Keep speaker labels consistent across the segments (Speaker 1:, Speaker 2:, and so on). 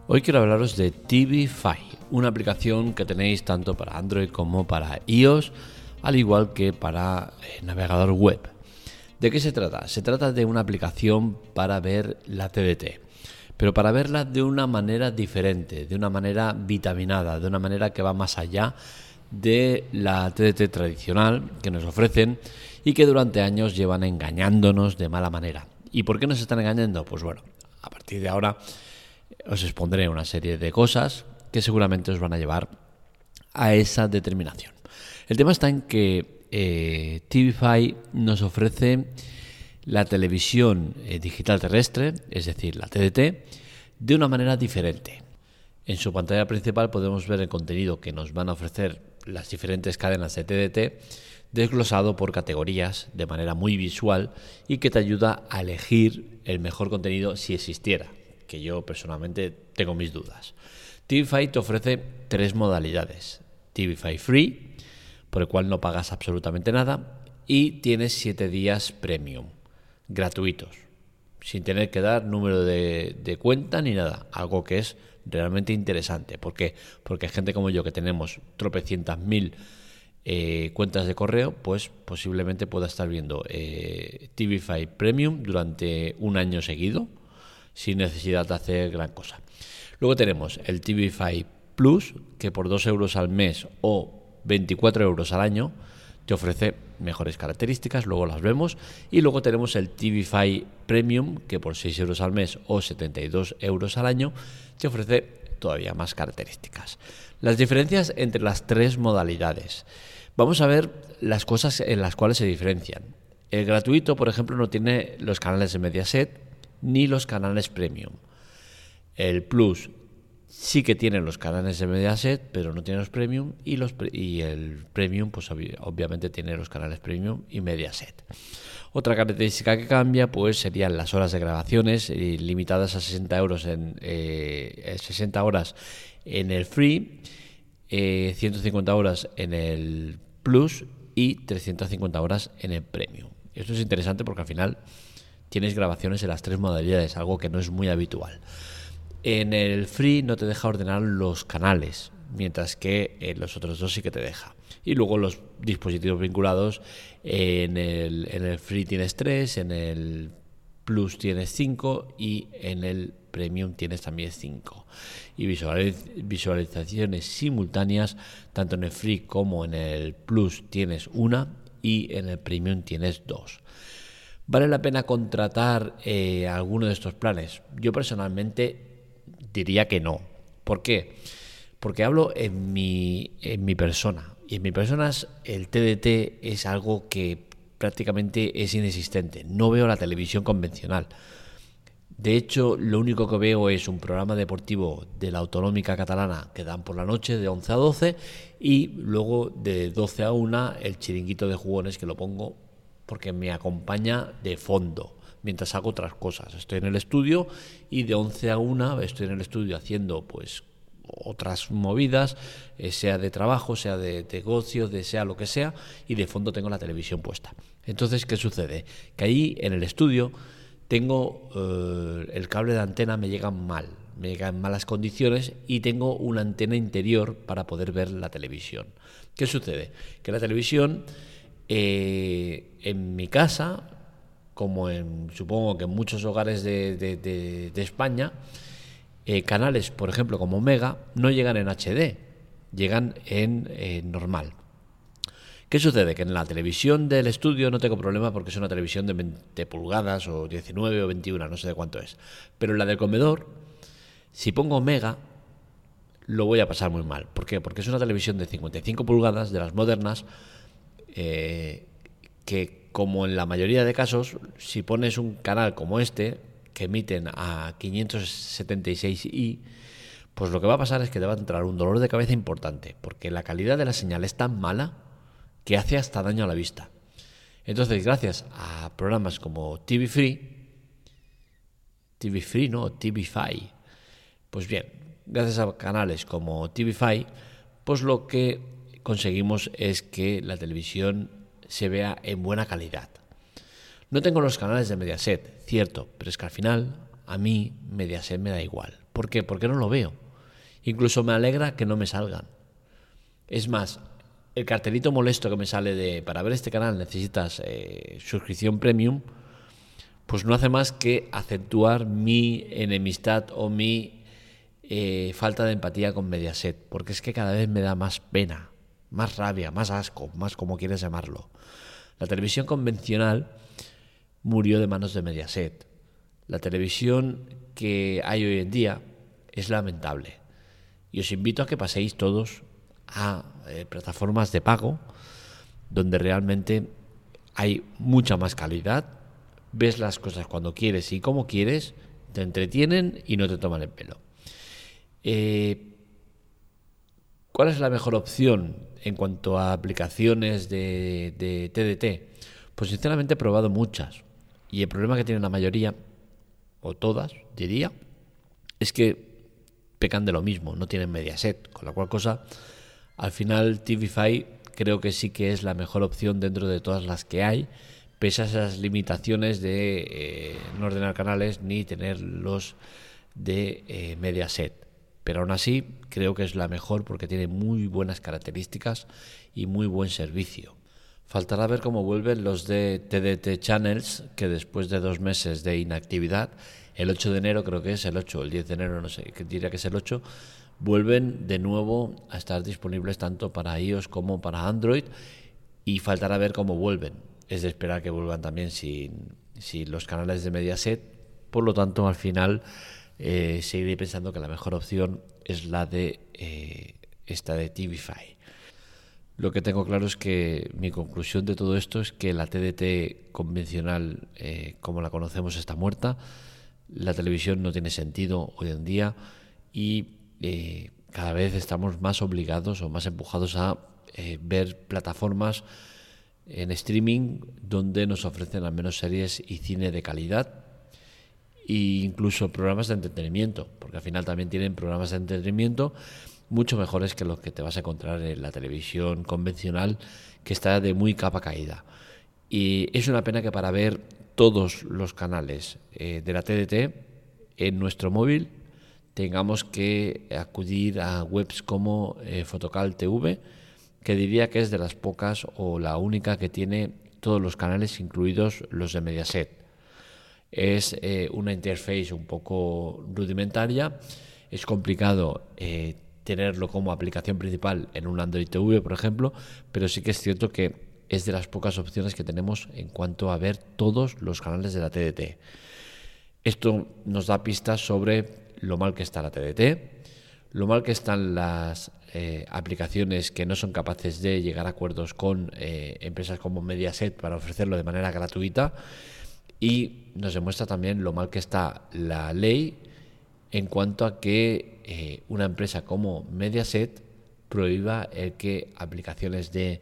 Speaker 1: Hoy quiero hablaros de TVFi, una aplicación que tenéis tanto para Android como para iOS, al igual que para navegador web. ¿De qué se trata? Se trata de una aplicación para ver la TDT, pero para verla de una manera diferente, de una manera vitaminada, de una manera que va más allá de la TDT tradicional que nos ofrecen y que durante años llevan engañándonos de mala manera. ¿Y por qué nos están engañando? Pues bueno, a partir de ahora os expondré una serie de cosas que seguramente os van a llevar a esa determinación. El tema está en que TVFi nos ofrece la televisión digital terrestre, es decir, la TDT, de una manera diferente. En su pantalla principal podemos ver el contenido que nos van a ofrecer las diferentes cadenas de TDT, desglosado por categorías de manera muy visual y que te ayuda a elegir el mejor contenido si existiera, que yo personalmente tengo mis dudas. TVFi te ofrece 3 modalidades: TVFi Free, por el cual no pagas absolutamente nada, y tienes 7 días Premium, gratuitos, sin tener que dar número de cuenta ni nada, algo que es realmente interesante. ¿Por qué? Porque gente como yo, que tenemos tropecientas mil cuentas de correo, pues posiblemente pueda estar viendo TVFi Premium durante un año seguido, sin necesidad de hacer gran cosa. Luego tenemos el TVFi Plus, que por 2 euros al mes o 24 euros al año te ofrece mejores características, luego las vemos. Y luego tenemos el TVFi Premium, que por 6 euros al mes o 72 euros al año te ofrece todavía más características. Las diferencias entre las 3 modalidades. Vamos a ver las cosas en las cuales se diferencian. El gratuito, por ejemplo, no tiene los canales de Mediaset ni los canales Premium. El Plus sí que tiene los canales de Mediaset, pero no tiene los Premium, y el Premium pues obviamente tiene los canales Premium y Mediaset. Otra característica que cambia pues serían las horas de grabaciones, limitadas a 60 euros 60 horas en el Free, 150 horas en el Plus y 350 horas en el Premium. Esto es interesante porque al final tienes grabaciones en las 3 modalidades, algo que no es muy habitual. En el Free no te deja ordenar los canales, mientras que en los otros 2 sí que te deja. Y luego los dispositivos vinculados, en el Free tienes 3, en el Plus tienes 5 y en el Premium tienes también 5. Y visualizaciones simultáneas, tanto en el Free como en el Plus tienes 1 y en el Premium tienes 2. ¿Vale la pena contratar alguno de estos planes? Yo personalmente diría que no. ¿Por qué? Porque hablo en mi persona. Y en mi persona el TDT es algo que prácticamente es inexistente. No veo la televisión convencional. De hecho, lo único que veo es un programa deportivo de la Autonómica Catalana que dan por la noche de 11 a 12 y luego de 12 a 1 el chiringuito de jugones, que lo pongo porque me acompaña de fondo mientras hago otras cosas. Estoy en el estudio y de 11 a 1 estoy en el estudio haciendo pues otras movidas, sea de trabajo, sea de negocio, sea lo que sea, y de fondo tengo la televisión puesta. Entonces, ¿qué sucede? Que ahí en el estudio tengo el cable de antena, me llega en malas condiciones, y tengo una antena interior para poder ver la televisión. ¿Qué sucede? Que la televisión en mi casa, como supongo que en muchos hogares de España, canales, por ejemplo, como Mega, no llegan en HD, llegan en normal. ¿Qué sucede? Que en la televisión del estudio no tengo problema porque es una televisión de 20 pulgadas o 19 o 21, no sé de cuánto es. Pero en la del comedor, si pongo Mega, lo voy a pasar muy mal. ¿Por qué? Porque es una televisión de 55 pulgadas, de las modernas, que como en la mayoría de casos, si pones un canal como este, que emiten a 576i, pues lo que va a pasar es que te va a entrar un dolor de cabeza importante, porque la calidad de la señal es tan mala que hace hasta daño a la vista. Entonces, gracias a programas como TVFi, pues bien, gracias a canales como TVFi, pues lo que conseguimos es que la televisión se vea en buena calidad. No tengo los canales de Mediaset, cierto, pero es que al final a mí Mediaset me da igual, ¿Por qué? Porque no lo veo. Incluso me alegra que no me salgan. Es más, el cartelito molesto que me sale de para ver este canal necesitas suscripción premium, pues no hace más que acentuar mi enemistad o mi falta de empatía con Mediaset, porque es que cada vez me da más pena, más rabia, más asco, más como quieras llamarlo. La televisión convencional murió de manos de Mediaset. La televisión que hay hoy en día es lamentable. Y os invito a que paséis todos a plataformas de pago donde realmente hay mucha más calidad, ves las cosas cuando quieres y como quieres, te entretienen y no te toman el pelo. ¿Cuál es la mejor opción en cuanto a aplicaciones de TDT? Pues sinceramente he probado muchas y el problema que tienen la mayoría, o todas diría, es que pecan de lo mismo, no tienen Mediaset, con la cual cosa al final TVFi creo que sí que es la mejor opción dentro de todas las que hay, pese a esas limitaciones de no ordenar canales ni tener los de Mediaset. Pero aún así creo que es la mejor porque tiene muy buenas características y muy buen servicio. Faltará ver cómo vuelven los de TDT Channels, que después de 2 meses de inactividad, el 8 de enero creo que es el 8, el 10 de enero no sé, diría que es el 8, vuelven de nuevo a estar disponibles tanto para iOS como para Android, y faltará ver cómo vuelven. Es de esperar que vuelvan también sin los canales de Mediaset. Por lo tanto, al final seguiré pensando que la mejor opción es la de esta de TVFi. Lo que tengo claro es que mi conclusión de todo esto es que la TDT convencional, como la conocemos, está muerta. La televisión no tiene sentido hoy en día y cada vez estamos más obligados o más empujados a ver plataformas en streaming donde nos ofrecen al menos series y cine de calidad e incluso programas de entretenimiento, porque al final también tienen programas de entretenimiento mucho mejores que los que te vas a encontrar en la televisión convencional, que está de muy capa caída. Y es una pena que para ver todos los canales de la TDT en nuestro móvil tengamos que acudir a webs como Fotocal TV, que diría que es de las pocas o la única que tiene todos los canales, incluidos los de Mediaset. Es una interface un poco rudimentaria, es complicado tenerlo como aplicación principal en un Android TV, por ejemplo, pero sí que es cierto que es de las pocas opciones que tenemos en cuanto a ver todos los canales de la TDT. Esto nos da pistas sobre lo mal que está la TDT, lo mal que están las aplicaciones que no son capaces de llegar a acuerdos con empresas como Mediaset para ofrecerlo de manera gratuita, y nos demuestra también lo mal que está la ley en cuanto a que una empresa como Mediaset prohíba el que aplicaciones de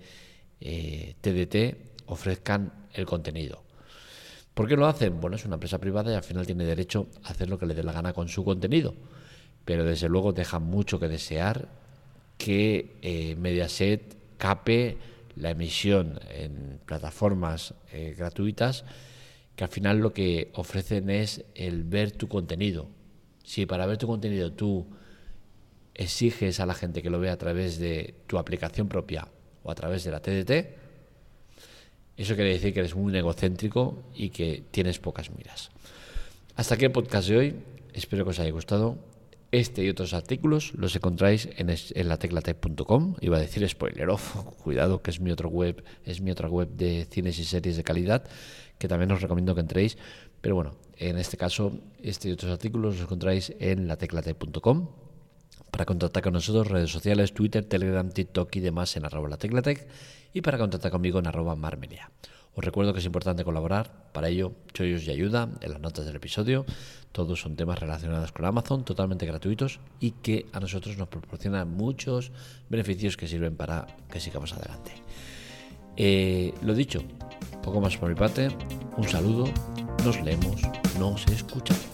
Speaker 1: TDT ofrezcan el contenido. ¿Por qué lo hacen? Bueno, es una empresa privada y al final tiene derecho a hacer lo que le dé la gana con su contenido, pero desde luego deja mucho que desear que Mediaset cape la emisión en plataformas gratuitas, que al final lo que ofrecen es el ver tu contenido. Si para ver tu contenido tú exiges a la gente que lo vea a través de tu aplicación propia o a través de la TDT, eso quiere decir que eres muy egocéntrico y que tienes pocas miras. Hasta aquí el podcast de hoy. Espero que os haya gustado. Este y otros artículos los encontráis en lateclatec.com. Iba a decir spoiler off, cuidado, que es mi otra web de cines y series de calidad, que también os recomiendo que entréis. Pero bueno, en este caso, este y otros artículos los encontráis en lateclatec.com. Para contactar con nosotros, redes sociales, Twitter, Telegram, TikTok y demás en @lateclatec, y para contactar conmigo en @marmelia. Os recuerdo que es importante colaborar. Para ello, chollos y ayuda en las notas del episodio. Todos son temas relacionados con Amazon, totalmente gratuitos y que a nosotros nos proporcionan muchos beneficios que sirven para que sigamos adelante. Lo dicho, poco más por mi parte. Un saludo, nos leemos, nos escuchamos.